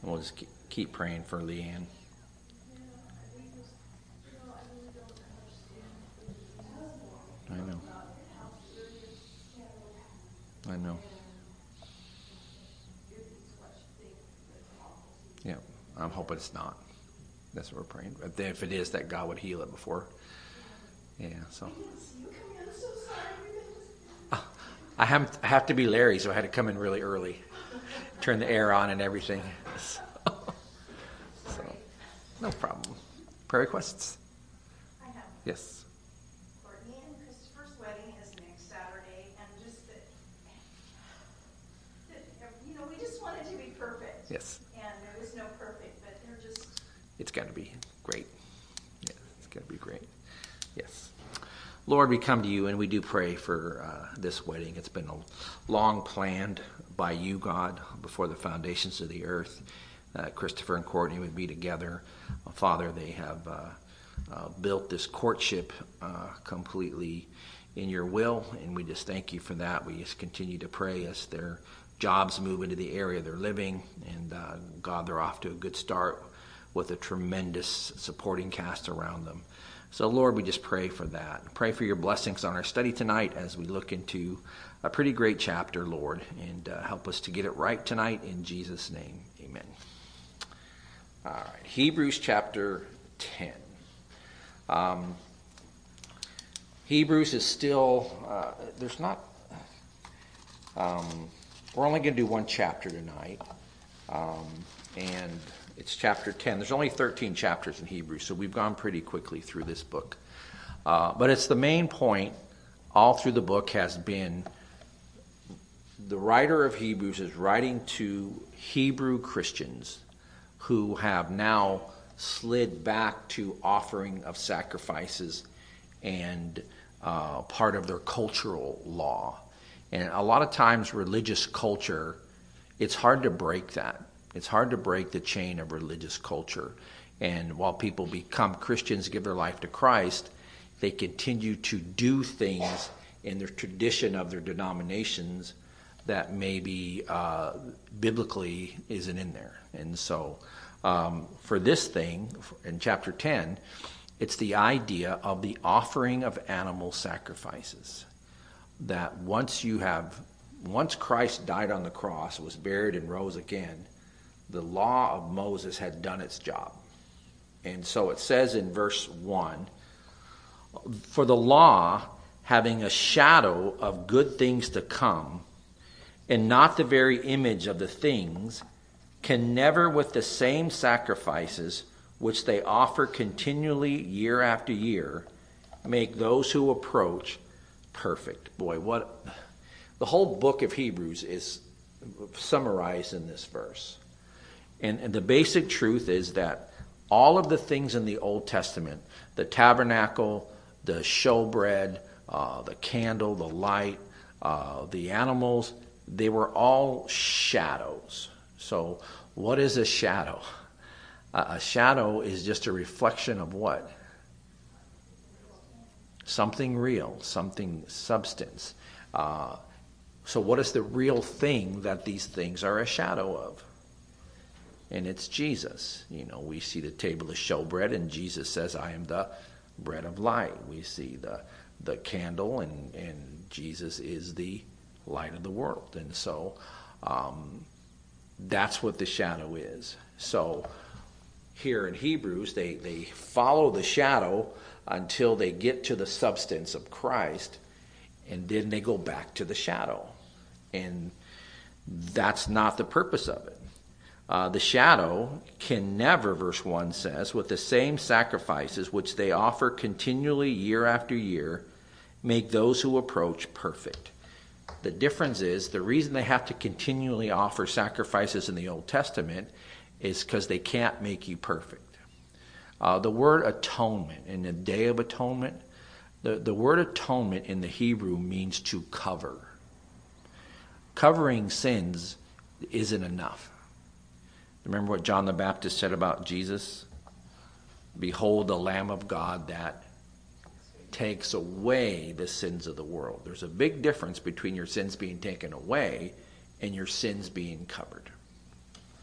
And we'll just keep praying for Leanne. I know. I know. Yeah, I'm hoping it's not. That's what we're praying. But if it is, that God would heal it before. Yeah, so. I have to be Larry, so I had to come in really early. Turn the air on and everything. So no problem. Prayer requests? I have. Yes. Courtney and Christopher's wedding is next Saturday, and just that, we just want it to be perfect. Yes. And there is no perfect, but they're just... It's got to be great. Yeah, it's got to be great. Yes. Lord, we come to you and we do pray for this wedding. It's been long planned by you, God, before the foundations of the earth. Christopher and Courtney would be together. Father, they have built this courtship completely in your will, and we just thank you for that. We just continue to pray as their jobs move into the area they're living, and God, they're off to a good start with a tremendous supporting cast around them. So, Lord, we just pray for that. Pray for your blessings on our study tonight as we look into a pretty great chapter, Lord, and help us to get it right tonight in Jesus' name. Amen. All right, Hebrews chapter 10. Hebrews is still, there's not, we're only going to do one chapter tonight, and it's chapter 10. There's only 13 chapters in Hebrews, so we've gone pretty quickly through this book. But it's the main point all through the book has been the writer of Hebrews is writing to Hebrew Christians who have now slid back to offering of sacrifices and part of their cultural law. And a lot of times religious culture, it's hard to break that. It's hard to break the chain of religious culture. And while people become Christians, give their life to Christ, they continue to do things in their tradition of their denominations that maybe biblically isn't in there. And so for this thing, in chapter 10, it's the idea of the offering of animal sacrifices. That once Christ died on the cross, was buried and rose again, the law of Moses had done its job. And so it says in verse 1, for the law, having a shadow of good things to come, and not the very image of the things, can never with the same sacrifices which they offer continually year after year, make those who approach perfect. Boy, what the whole book of Hebrews is summarized in this verse. And the basic truth is that all of the things in the Old Testament, the tabernacle, the showbread, the candle, the light, the animals, they were all shadows. So what is a shadow? A shadow is just a reflection of what? Something real, something substance. So what is the real thing that these things are a shadow of? And it's Jesus. We see the table of showbread, and Jesus says, I am the bread of light. We see the candle, and Jesus is the light of the world. And so that's what the shadow is. So here in Hebrews, they follow the shadow until they get to the substance of Christ, and then they go back to the shadow. And that's not the purpose of it. The shadow can never, verse 1 says, with the same sacrifices which they offer continually year after year, make those who approach perfect. The difference is, the reason they have to continually offer sacrifices in the Old Testament is because they can't make you perfect. The word atonement, in the Day of Atonement, the word atonement in the Hebrew means to cover. Covering sins isn't enough. Remember what John the Baptist said about Jesus? Behold the Lamb of God that takes away the sins of the world. There's a big difference between your sins being taken away and your sins being covered.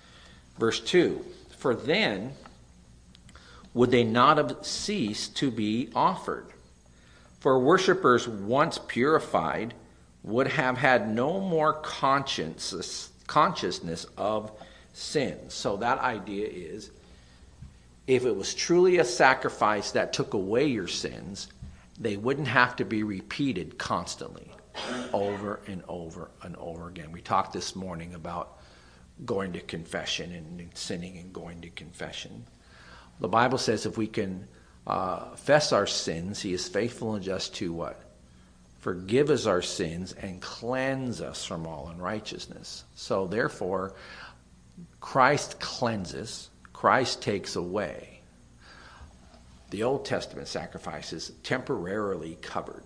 Verse 2, for then would they not have ceased to be offered? For worshippers once purified would have had no more consciousness of sins. So that idea is, if it was truly a sacrifice that took away your sins, they wouldn't have to be repeated constantly, over and over and over again. We talked this morning about going to confession and sinning and going to confession. The Bible says if we can confess our sins, he is faithful and just to what? Forgive us our sins and cleanse us from all unrighteousness. So therefore, Christ cleanses, Christ takes away. The Old Testament sacrifices temporarily covered.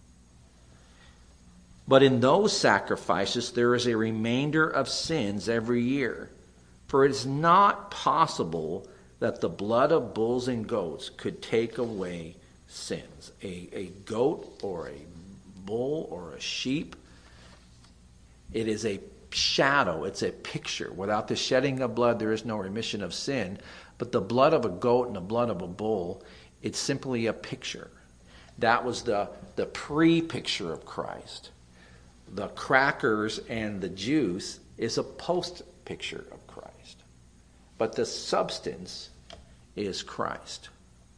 But in those sacrifices, there is a remainder of sins every year. For it is not possible that the blood of bulls and goats could take away sins. A goat or a bull or a sheep, it is a shadow, it's a picture. Without the shedding of blood, there is no remission of sin. But the blood of a goat and the blood of a bull, it's simply a picture. That was the pre-picture of Christ. The crackers and the juice is a post-picture of Christ. But the substance is Christ.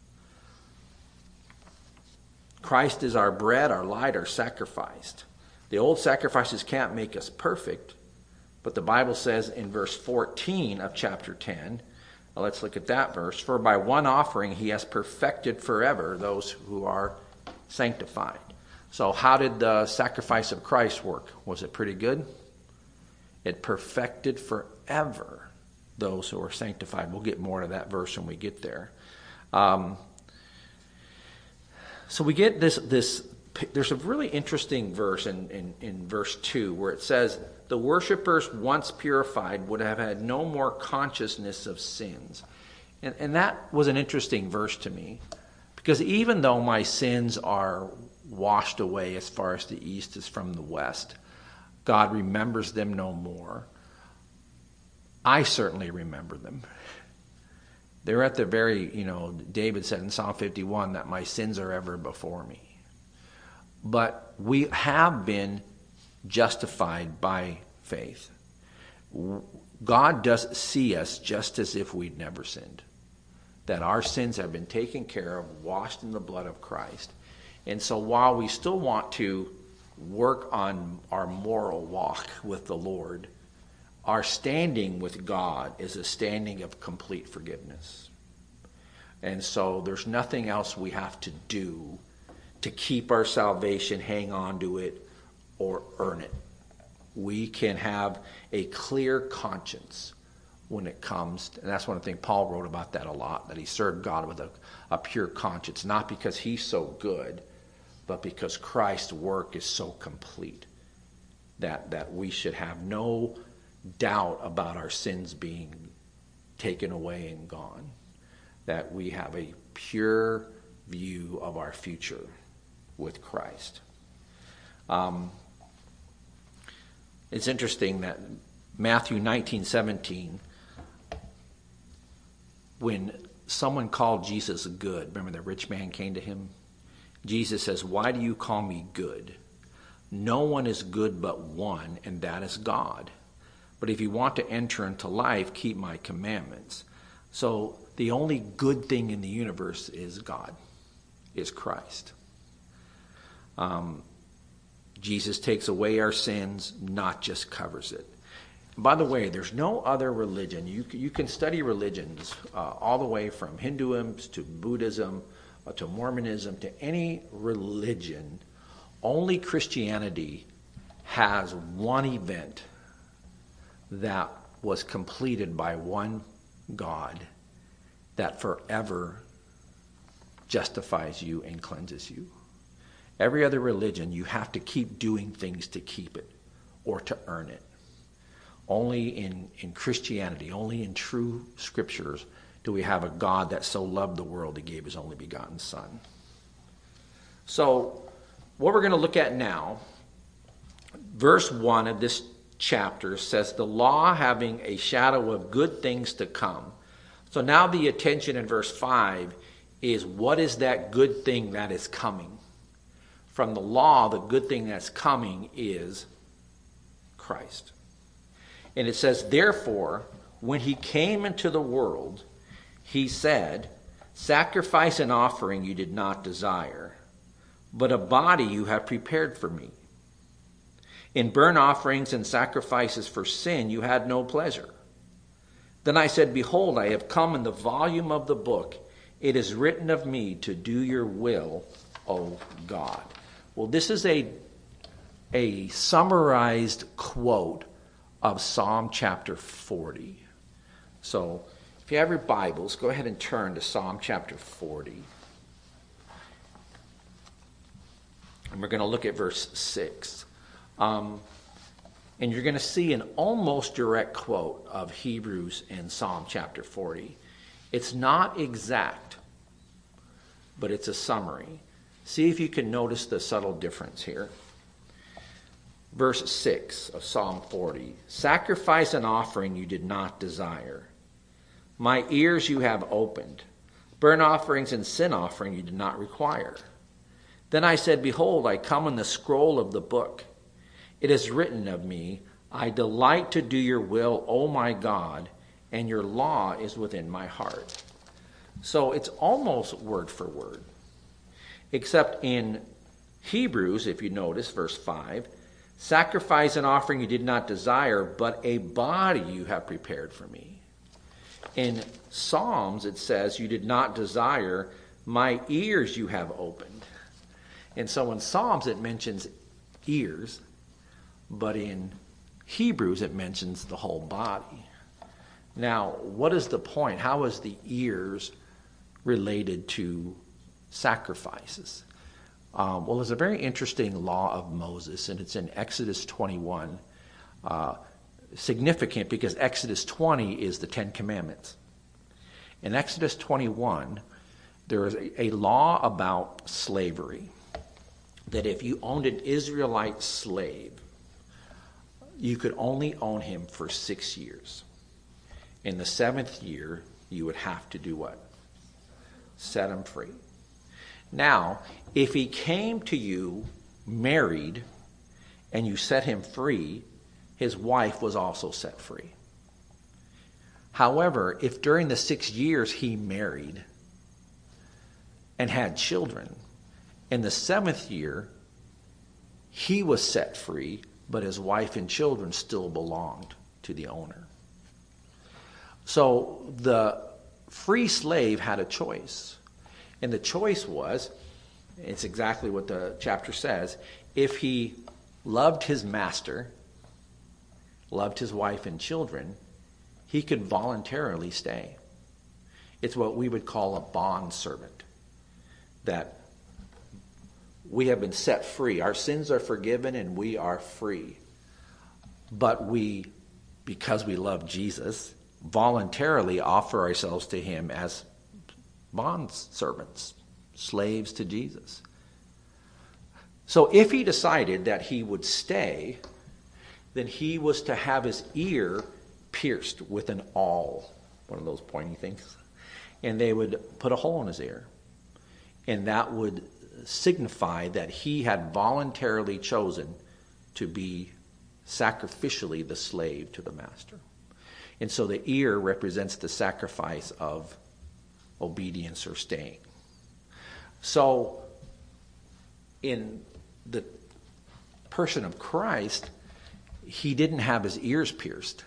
Christ is our bread, our light, our sacrifice. The old sacrifices can't make us perfect, but the Bible says in verse 14 of chapter 10, let's look at that verse. For by one offering he has perfected forever those who are sanctified. So how did the sacrifice of Christ work? Was it pretty good? It perfected forever those who are sanctified. We'll get more to that verse when we get there. So we get this. There's a really interesting verse in verse 2 where it says, the worshipers once purified would have had no more consciousness of sins. And that was an interesting verse to me, because even though my sins are washed away as far as the east is from the west, God remembers them no more. I certainly remember them. They're at the very, David said in Psalm 51 that my sins are ever before me. But we have been justified by faith. God does see us just as if we'd never sinned. That our sins have been taken care of, washed in the blood of Christ. And so while we still want to work on our moral walk with the Lord, our standing with God is a standing of complete forgiveness. And so there's nothing else we have to do to keep our salvation, hang on to it, or earn it. We can have a clear conscience when it comes, and that's one thing Paul wrote about that a lot, that he served God with a pure conscience, not because he's so good, but because Christ's work is so complete that we should have no doubt about our sins being taken away and gone, that we have a pure view of our future with Christ. It's interesting that Matthew 19:17, when someone called Jesus good, remember the rich man came to him? Jesus says, why do you call me good? No one is good but one, and that is God. But if you want to enter into life, keep my commandments. So the only good thing in the universe is God, is Christ. Jesus takes away our sins, not just covers it. By the way, there's no other religion. You can study religions all the way from Hinduism to Buddhism to Mormonism to any religion. Only Christianity has one event that was completed by one God that forever justifies you and cleanses you. Every other religion, you have to keep doing things to keep it or to earn it. Only in Christianity, only in true scriptures, do we have a God that so loved the world he gave his only begotten Son. So what we're going to look at now, verse 1 of this chapter says the law having a shadow of good things to come. So now the attention in verse 5 is what is that good thing that is coming? From the law, the good thing that's coming is Christ. And it says, therefore, when he came into the world, he said, sacrifice and offering you did not desire, but a body you have prepared for me. In burnt offerings and sacrifices for sin you had no pleasure. Then I said, behold, I have come in the volume of the book. It is written of me to do your will, O God. Well, this is a summarized quote of Psalm chapter 40. So if you have your Bibles, go ahead and turn to Psalm chapter 40. And we're going to look at verse 6. And you're going to see an almost direct quote of Hebrews in Psalm chapter 40. It's not exact, but it's a summary. See if you can notice the subtle difference here. Verse 6 of Psalm 40. Sacrifice and offering you did not desire. My ears you have opened. Burnt offerings and sin offering you did not require. Then I said, behold, I come in the scroll of the book. It is written of me, I delight to do your will, O my God, and your law is within my heart. So it's almost word for word. Except in Hebrews, if you notice, verse 5, sacrifice and offering you did not desire, but a body you have prepared for me. In Psalms, it says, you did not desire, my ears you have opened. And so in Psalms, it mentions ears, but in Hebrews, it mentions the whole body. Now, what is the point? How is the ears related to sacrifices? Well, there's a very interesting law of Moses, and it's in Exodus 21. Significant because Exodus 20 is the Ten Commandments. In Exodus 21, there is a law about slavery, that if you owned an Israelite slave, you could only own him for 6 years. In the 7th year, you would have to do what? Set him free. Now, if he came to you married and you set him free, his wife was also set free. However, if during the 6 years he married and had children, in the 7th year, he was set free, but his wife and children still belonged to the owner. So the free slave had a choice. And the choice was, it's exactly what the chapter says, if he loved his master, loved his wife and children, he could voluntarily stay. It's what we would call a bond servant. That we have been set free. Our sins are forgiven and we are free. But we, because we love Jesus, voluntarily offer ourselves to him as bond servants, slaves to Jesus. So if he decided that he would stay, then he was to have his ear pierced with an awl, one of those pointy things, and they would put a hole in his ear. And that would signify that he had voluntarily chosen to be sacrificially the slave to the master. And so the ear represents the sacrifice of obedience or staying. So in the person of Christ, he didn't have his ears pierced.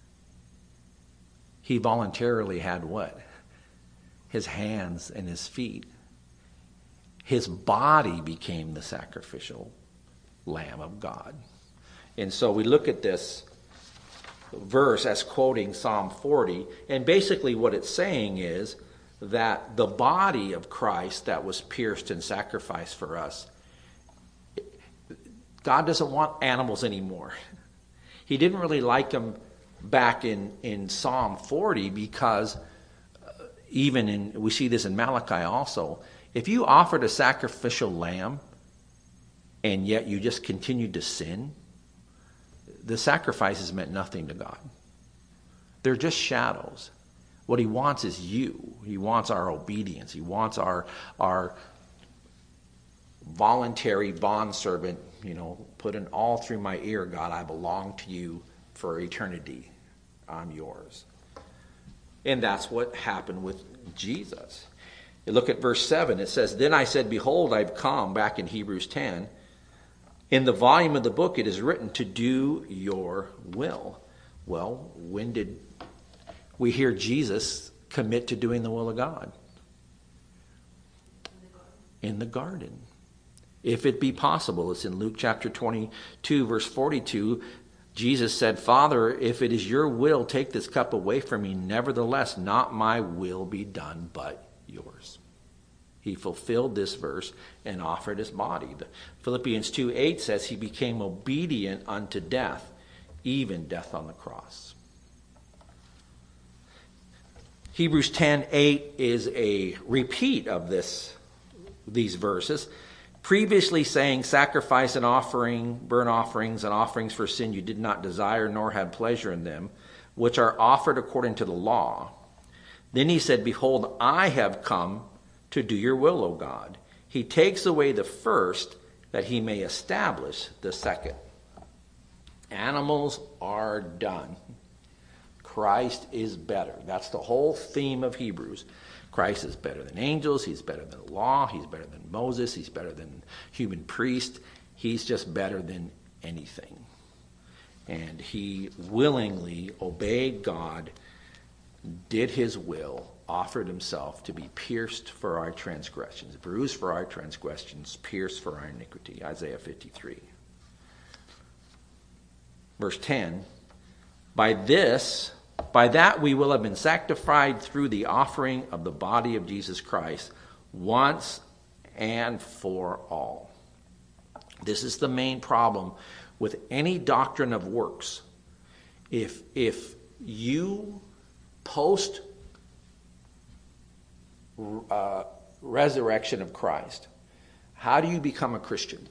He voluntarily had what? His hands and his feet. His body became the sacrificial Lamb of God. And so we look at this verse as quoting Psalm 40, and basically what it's saying is that the body of Christ that was pierced and sacrificed for us, God doesn't want animals anymore. He didn't really like them back in Psalm 40 because we see this in Malachi also, if you offered a sacrificial lamb and yet you just continued to sin, the sacrifices meant nothing to God. They're just shadows. What he wants is you. He wants our obedience. He wants our voluntary bondservant, put an all through my ear, God, I belong to you for eternity. I'm yours. And that's what happened with Jesus. You look at verse 7. It says, then I said, behold, I've come, back in Hebrews 10. In the volume of the book it is written to do your will. Well, when did we hear Jesus commit to doing the will of God? In the garden. If it be possible, it's in Luke chapter 22, verse 42. Jesus said, Father, if it is your will, take this cup away from me. Nevertheless, not my will be done, but yours. He fulfilled this verse and offered his body. Philippians 2:8 says he became obedient unto death, even death on the cross. Hebrews 10:8 is a repeat of these verses, previously saying, sacrifice and offering, burnt offerings and offerings for sin you did not desire nor had pleasure in them, which are offered according to the law. Then he said, behold, I have come to do your will, O God. He takes away the first that he may establish the second. Animals are done. Christ is better. That's the whole theme of Hebrews. Christ is better than angels. He's better than the law. He's better than Moses. He's better than human priest. He's just better than anything. And he willingly obeyed God, did his will, offered himself to be pierced for our transgressions, bruised for our transgressions, pierced for our iniquity. Isaiah 53. Verse 10, by that we will have been sanctified through the offering of the body of Jesus Christ once and for all. This is the main problem with any doctrine of works. If you post resurrection of Christ, how do you become a Christian?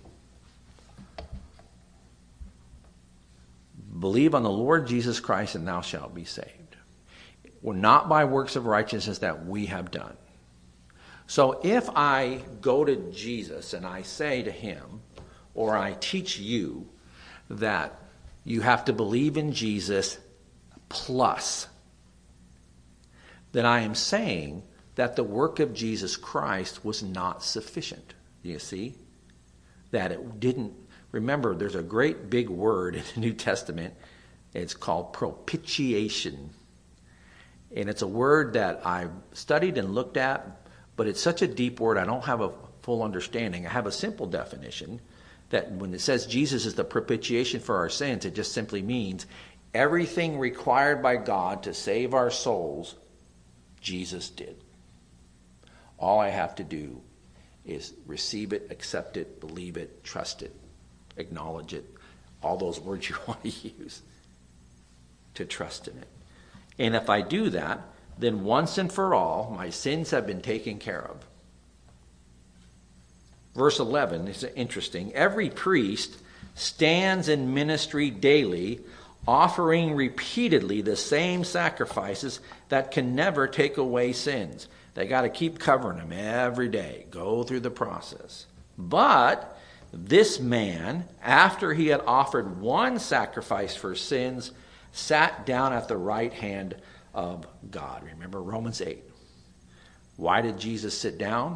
Believe on the Lord Jesus Christ and thou shalt be saved. We're not by works of righteousness that we have done. So if I go to Jesus and I say to him, or I teach you that you have to believe in Jesus plus, then I am saying that the work of Jesus Christ was not sufficient. You see? That it didn't. Remember, there's a great big word in the New Testament. It's called propitiation. And it's a word that I've studied and looked at, but it's such a deep word I don't have a full understanding. I have a simple definition that when it says Jesus is the propitiation for our sins, it just simply means everything required by God to save our souls, Jesus did. All I have to do is receive it, accept it, believe it, trust it, acknowledge it, all those words you want to use, to trust in it. And if I do that, then once and for all, my sins have been taken care of. Verse 11 is interesting. Every priest stands in ministry daily, offering repeatedly the same sacrifices that can never take away sins. They got to keep covering them every day, go through the process. But this man, after he had offered one sacrifice for sins, sat down at the right hand of God. Remember Romans 8. Why did Jesus sit down?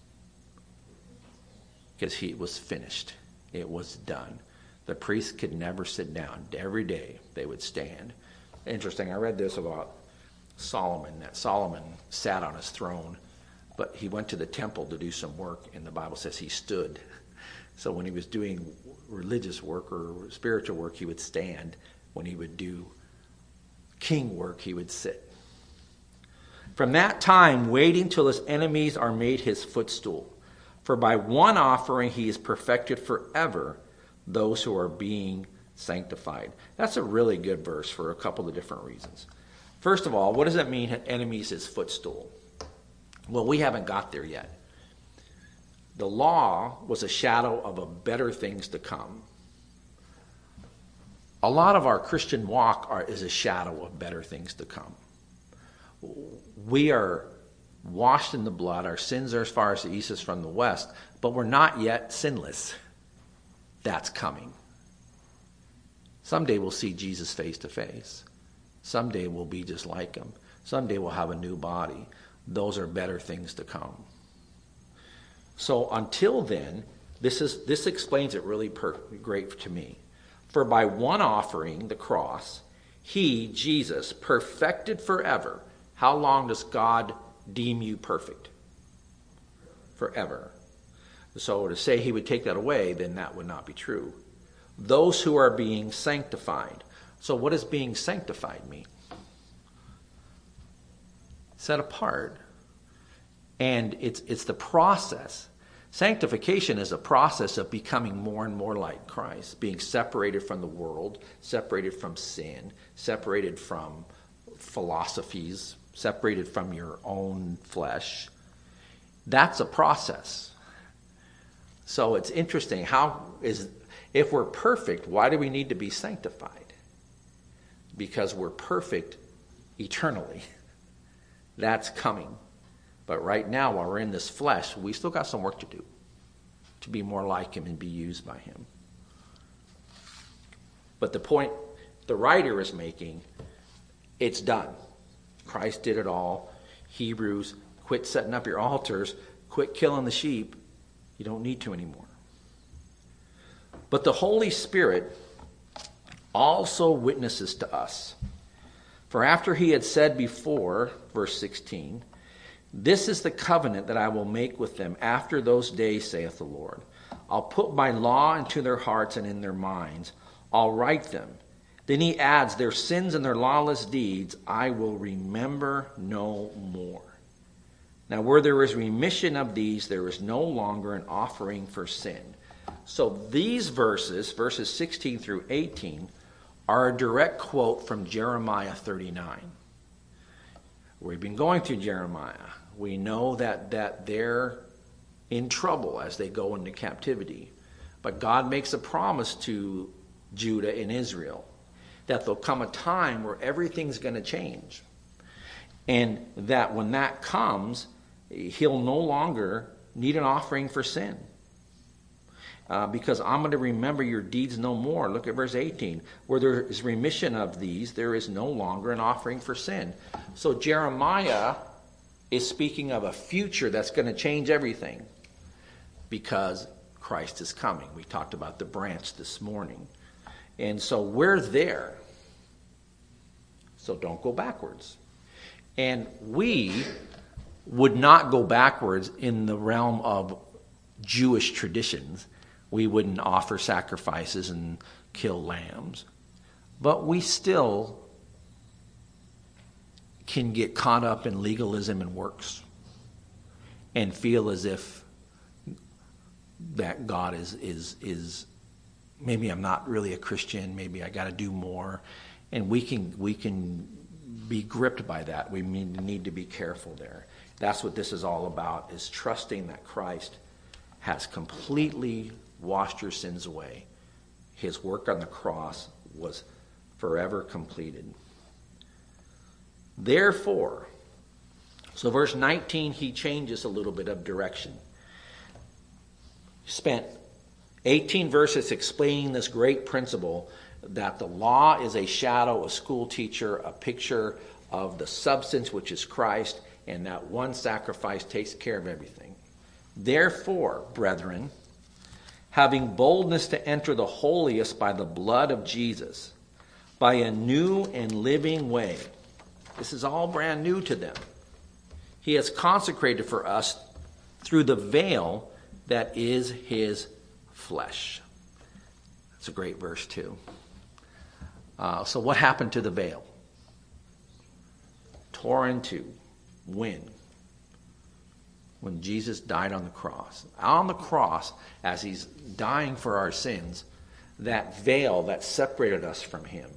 Because he was finished. It was done. The priests could never sit down. Every day they would stand. Interesting, I read this about Solomon, that Solomon sat on his throne, but he went to the temple to do some work, and the Bible says he stood. So when he was doing religious work or spiritual work, he would stand. When he would do king work, he would sit. From that time, waiting till his enemies are made his footstool. For by one offering he is perfected forever those who are being sanctified. That's a really good verse for a couple of different reasons. First of all, what does that mean, enemies his footstool? Well, we haven't got there yet. The law was a shadow of a better things to come. a lot of our Christian walk is a shadow of better things to come. We are washed in the blood. Our sins are as far as the east is from the west, but we're not yet sinless. That's coming. Someday we'll see Jesus face to face. Someday we'll be just like him. Someday we'll have a new body. Those are better things to come. So until then, this explains it really great to me. For by one offering, the cross, he, Jesus, perfected forever. How long does God deem you perfect? Forever. So to say he would take that away, then that would not be true. Those who are being sanctified. So what does being sanctified mean? Set apart. And it's the process. Sanctification is a process of becoming more and more like Christ, being separated from the world, separated from sin, separated from philosophies, separated from your own flesh. That's a process. So it's interesting, if we're perfect, why do we need to be sanctified? Because we're perfect eternally. That's coming. But right now, while we're in this flesh, we still got some work to do to be more like him and be used by him. But the point the writer is making, it's done. Christ did it all. Hebrews, quit setting up your altars, quit killing the sheep. You don't need to anymore. But the Holy Spirit also witnesses to us. For after he had said before, verse 16, this is the covenant that I will make with them after those days, saith the Lord. I'll put my law into their hearts and in their minds. I'll write them. Then he adds, their sins and their lawless deeds I will remember no more. Now where there is remission of these, there is no longer an offering for sin. So these verses 16 through 18, are a direct quote from Jeremiah 39. We've been going through Jeremiah. We know that they're in trouble as they go into captivity. But God makes a promise to Judah and Israel that there'll come a time where everything's going to change. And that when that comes, he'll no longer need an offering for sin. Because I'm going to remember your deeds no more. Look at verse 18. Where there is remission of these, there is no longer an offering for sin. So Jeremiah is speaking of a future that's going to change everything. Because Christ is coming. We talked about the branch this morning. And so we're there. So don't go backwards. And we would not go backwards in the realm of Jewish traditions. We wouldn't offer sacrifices and kill lambs. But we still can get caught up in legalism and works and feel as if that God is maybe I'm not really a Christian, maybe I got to do more. And we can be gripped by that. We need to be careful there. That's what this is all about, is trusting that Christ has completely washed your sins away. His work on the cross was forever completed. Therefore, so verse 19, he changes a little bit of direction. Spent 18 verses explaining this great principle that the law is a shadow, a school teacher, a picture of the substance, which is Christ, and that one sacrifice takes care of everything. Therefore, brethren, having boldness to enter the holiest by the blood of Jesus, by a new and living way. This is all brand new to them. He has consecrated for us through the veil that is his flesh. That's a great verse too. So what happened to the veil? Tore into. When? When Jesus died on the cross. On the cross, as he's dying for our sins, that veil that separated us from him,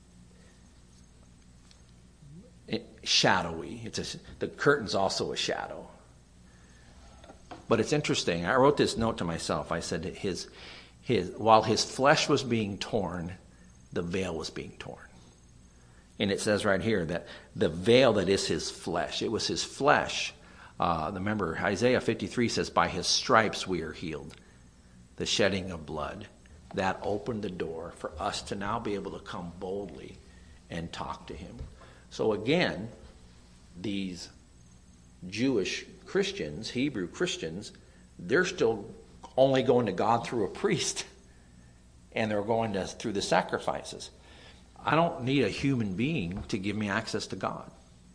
shadowy. The curtain's also a shadow. But it's interesting. I wrote this note to myself. I said while his flesh was being torn, the veil was being torn. And it says right here that the veil that is his flesh, it was his flesh. Remember, Isaiah 53 says, by his stripes we are healed. The shedding of blood. That opened the door for us to now be able to come boldly and talk to him. So again, these Jewish Christians, Hebrew Christians, they're still only going to God through a priest. And they're going through the sacrifices. I don't need a human being to give me access to God.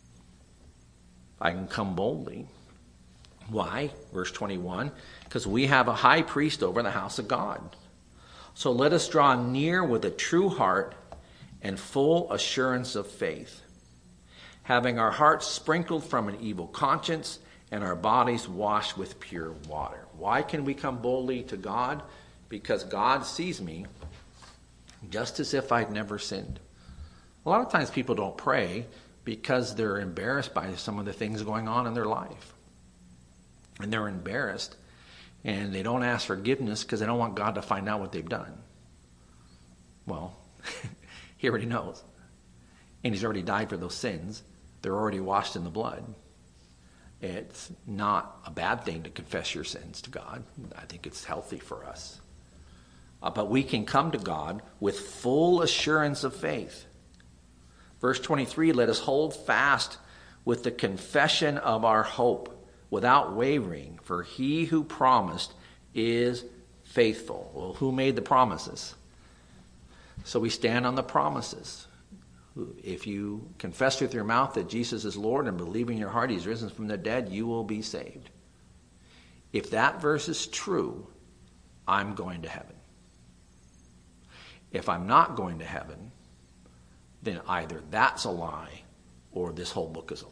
I can come boldly. Why? Verse 21, because we have a high priest over the house of God. So let us draw near with a true heart and full assurance of faith, having our hearts sprinkled from an evil conscience and our bodies washed with pure water. Why can we come boldly to God? Because God sees me just as if I'd never sinned. A lot of times people don't pray because they're embarrassed by some of the things going on in their life. And they're embarrassed, and they don't ask forgiveness because they don't want God to find out what they've done. Well, he already knows. And he's already died for those sins. They're already washed in the blood. It's not a bad thing to confess your sins to God. I think it's healthy for us. But we can come to God with full assurance of faith. Verse 23, let us hold fast with the confession of our hope without wavering, for he who promised is faithful. Well, who made the promises? So we stand on the promises. If you confess with your mouth that Jesus is Lord and believe in your heart he's risen from the dead, you will be saved. If that verse is true, I'm going to heaven. If I'm not going to heaven, then either that's a lie or this whole book is a lie.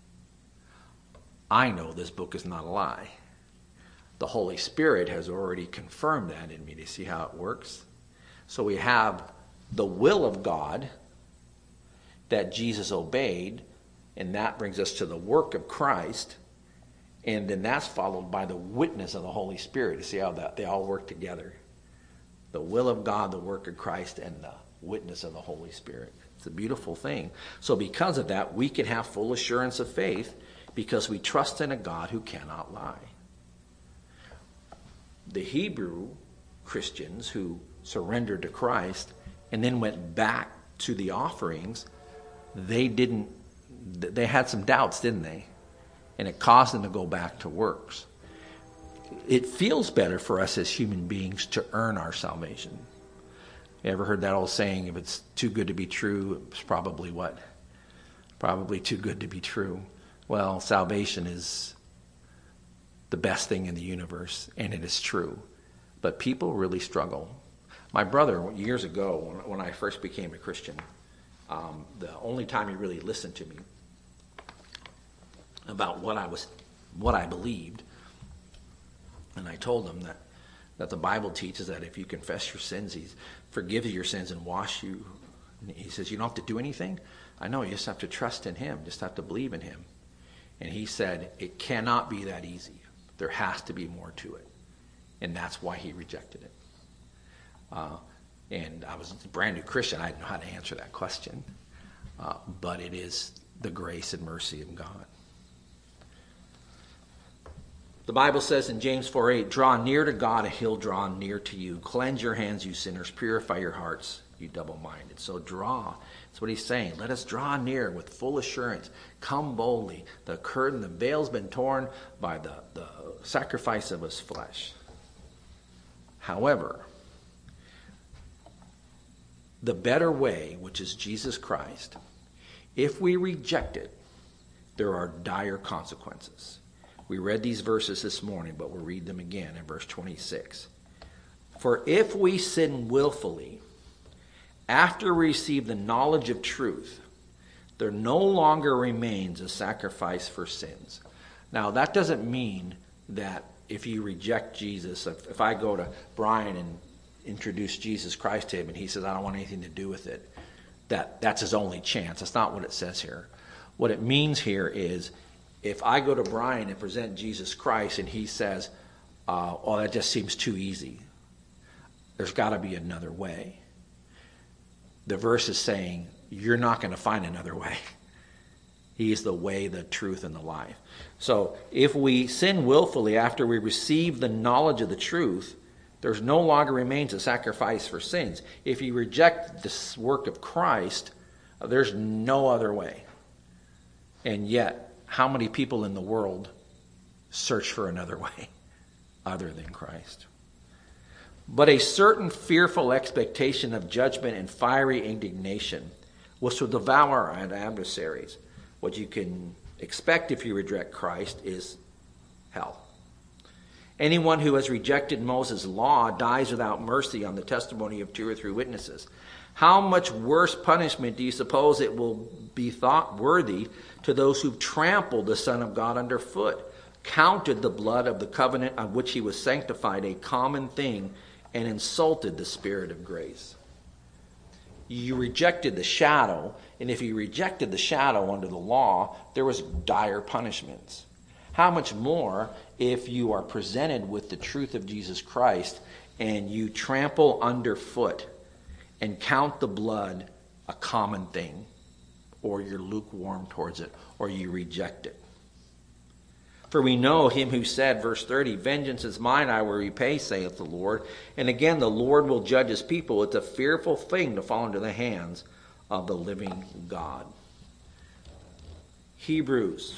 I know this book is not a lie. The Holy Spirit has already confirmed that in me. Do you see how it works? So we have the will of God that Jesus obeyed, and that brings us to the work of Christ, and then that's followed by the witness of the Holy Spirit. You see how that they all work together? The will of God, the work of Christ, and the witness of the Holy Spirit. It's a beautiful thing. So because of that, we can have full assurance of faith because we trust in a God who cannot lie. The Hebrew Christians who surrendered to Christ and then went back to the offerings, they had some doubts, didn't they? And it caused them to go back to works. It feels better for us as human beings to earn our salvation. You ever heard that old saying, if it's too good to be true, it's probably what? Probably too good to be true. Well, salvation is the best thing in the universe, and it is true. But people really struggle. My brother, years ago, when I first became a Christian, the only time he really listened to me about what I believed, and I told him that the Bible teaches that if you confess your sins, he forgives your sins and wash you. And he says, you don't have to do anything? I know, you just have to trust in him, just have to believe in him. And he said, it cannot be that easy. There has to be more to it. And that's why he rejected it. And I was a brand new Christian. I didn't know how to answer that question. But it is the grace and mercy of God. The Bible says in James 4:8, draw near to God and he'll draw near to you. Cleanse your hands, you sinners. Purify your hearts, you double-minded. So draw. That's what he's saying. Let us draw near with full assurance. Come boldly. The curtain, the veil's been torn by the sacrifice of his flesh. However, the better way, which is Jesus Christ, if we reject it, there are dire consequences. We read these verses this morning, but we'll read them again in verse 26. For if we sin willfully, after we receive the knowledge of truth, there no longer remains a sacrifice for sins. Now, that doesn't mean that if you reject Jesus, if I go to Brian and introduce Jesus Christ to him and he says, I don't want anything to do with it, that's his only chance. That's not what it says here. What it means here is, if I go to Brian and present Jesus Christ and he says, oh, that just seems too easy, there's got to be another way. the verse is saying, you're not going to find another way. He is the way, the truth, and the life. So if we sin willfully after we receive the knowledge of the truth, there's no longer remains a sacrifice for sins. If you reject this work of Christ, there's no other way. And yet, how many people in the world search for another way other than Christ? But a certain fearful expectation of judgment and fiery indignation was to devour our adversaries. What you can expect if you reject Christ is hell. Anyone who has rejected Moses' law dies without mercy on the testimony of 2 or 3 witnesses. How much worse punishment do you suppose it will be thought worthy to those who've trampled the Son of God underfoot, counted the blood of the covenant on which he was sanctified a common thing, and insulted the Spirit of grace? You rejected the shadow, and if you rejected the shadow under the law, there was dire punishments. How much more if you are presented with the truth of Jesus Christ and you trample underfoot and count the blood a common thing, or you're lukewarm towards it, or you reject it? For we know him who said, verse 30, vengeance is mine, I will repay, saith the Lord. And again, the Lord will judge his people. It's a fearful thing to fall into the hands of the living God. Hebrews.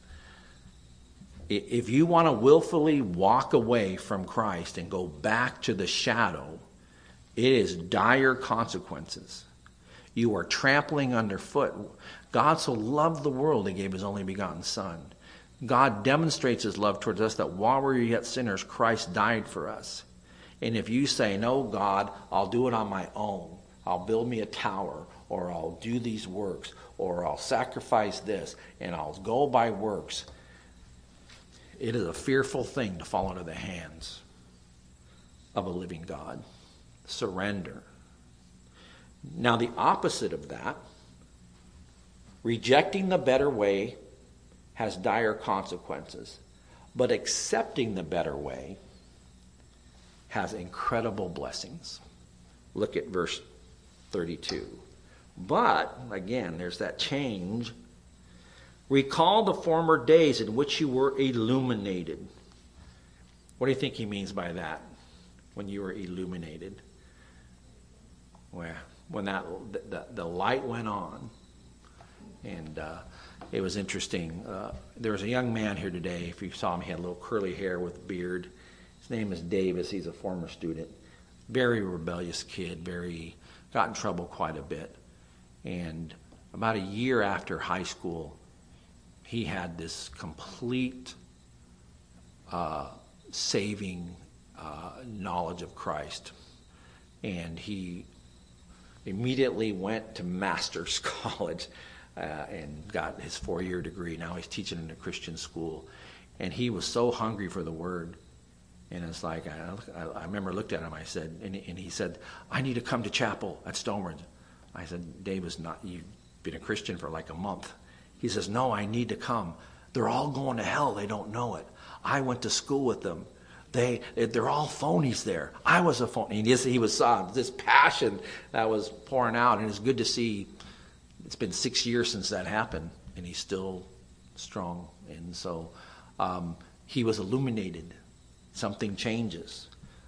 If you want to willfully walk away from Christ and go back to the shadow, it is dire consequences. You are trampling underfoot. God so loved the world, he gave his only begotten Son. God demonstrates his love towards us that while we were yet sinners, Christ died for us. And if you say, no, God, I'll do it on my own. I'll build me a tower, or I'll do these works, or I'll sacrifice this, and I'll go by works. It is a fearful thing to fall into the hands of a living God. Surrender. Now, the opposite of that, rejecting the better way, has dire consequences. But accepting the better way has incredible blessings. Look at verse 32. But, again, there's that change. Recall the former days in which you were illuminated. What do you think he means by that? When you were illuminated? Well, when the light went on. And it was interesting. There was a young man here today. If you saw him, he had a little curly hair with beard. His name is Davis. He's a former student. Very rebellious kid. Got in trouble quite a bit. And about a year after high school, he had this complete saving knowledge of Christ. And he immediately went to master's college and got his 4-year degree. Now he's teaching in a Christian school. And he was so hungry for the word. And it's like, I remember I looked at him, I said, and he said, I need to come to chapel at Stoneridge. I said, Dave, you've been a Christian for like a month. He says, no, I need to come. They're all going to hell. They don't know it. I went to school with them. They're all phonies there. I was a phony. And he was this passion that was pouring out. And it's good to see. It's been 6 years since that happened, and he's still strong. And so he was illuminated. Something changes.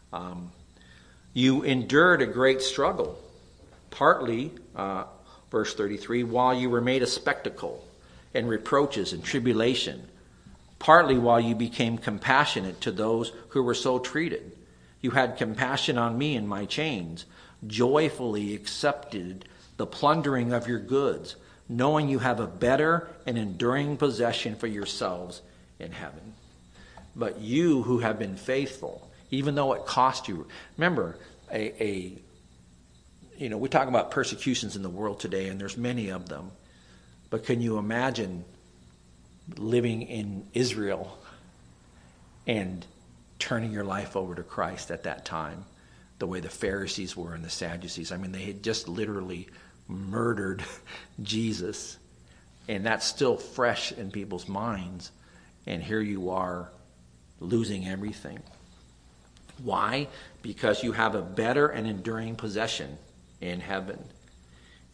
You endured a great struggle, partly, verse 33, while you were made a spectacle and reproaches and tribulation, partly while you became compassionate to those who were so treated. You had compassion on me in my chains, joyfully accepted the plundering of your goods, knowing you have a better and enduring possession for yourselves in heaven. But you who have been faithful, even though it cost you. Remember, we talk about persecutions in the world today, and there's many of them. But can you imagine living in Israel and turning your life over to Christ at that time, the way the Pharisees were and the Sadducees? I mean, they had just literally murdered Jesus, and that's still fresh in people's minds. And here you are losing everything. Why? Because you have a better and enduring possession in heaven.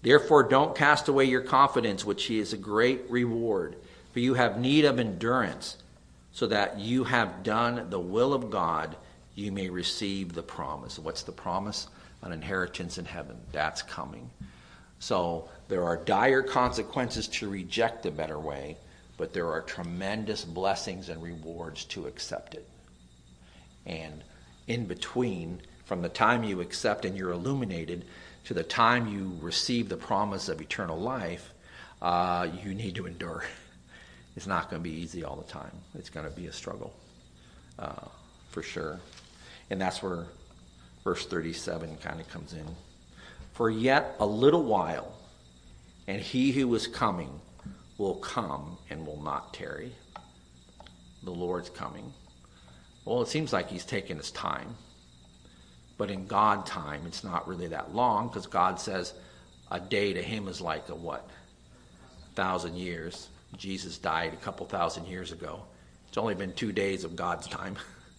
Therefore don't cast away your confidence, which is a great reward. For you have need of endurance, so that you have done the will of God, you may receive the promise. What's the promise? An inheritance in heaven. That's coming. So there are dire consequences to reject the better way, but there are tremendous blessings and rewards to accept it. And in between, from the time you accept and you're illuminated to the time you receive the promise of eternal life, you need to endure. It's not going to be easy all the time. It's going to be a struggle, for sure. And that's where verse 37 kind of comes in. For yet a little while, and he who is coming will come and will not tarry. The Lord's coming. Well, it seems like he's taking his time. But in God time, it's not really that long, because God says a day to him is like a what? 1,000 years. Jesus died a couple thousand years ago. It's only been 2 days of God's time.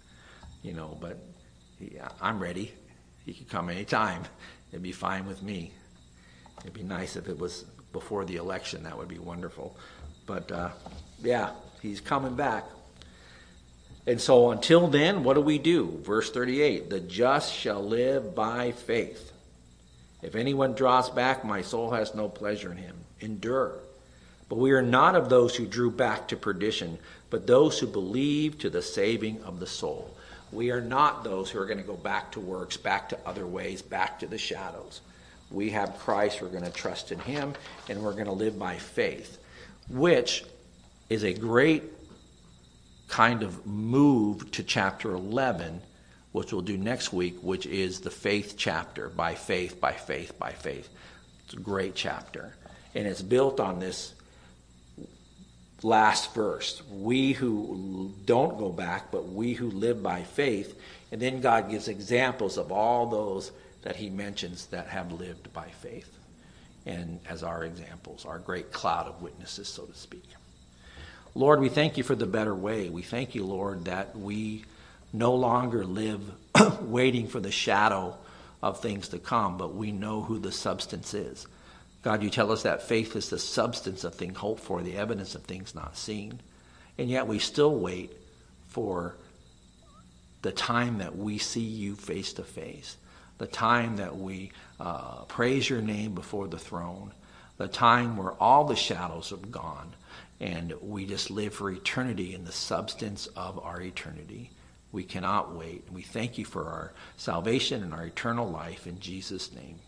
But I'm ready. He can come anytime. It'd be fine with me. It'd be nice if it was before the election. That would be wonderful. But, he's coming back. And so until then, what do? Verse 38, the just shall live by faith. If anyone draws back, my soul has no pleasure in him. Endure. But we are not of those who drew back to perdition, but those who believe to the saving of the soul. We are not those who are going to go back to works, back to other ways, back to the shadows. We have Christ, we're going to trust in him, and we're going to live by faith, which is a great kind of move to chapter 11, which we'll do next week, which is the faith chapter, by faith, by faith, by faith. It's a great chapter. And it's built on this last verse. We who don't go back, but we who live by faith. And then God gives examples of all those that he mentions that have lived by faith. And as our examples, our great cloud of witnesses, so to speak. Lord, we thank you for the better way. We thank you, Lord, that we no longer live waiting for the shadow of things to come, but we know who the substance is. God, you tell us that faith is the substance of things hoped for, the evidence of things not seen. And yet we still wait for the time that we see you face to face, the time that we praise your name before the throne, the time where all the shadows are gone, and we just live for eternity in the substance of our eternity. We cannot wait. We thank you for our salvation and our eternal life in Jesus' name.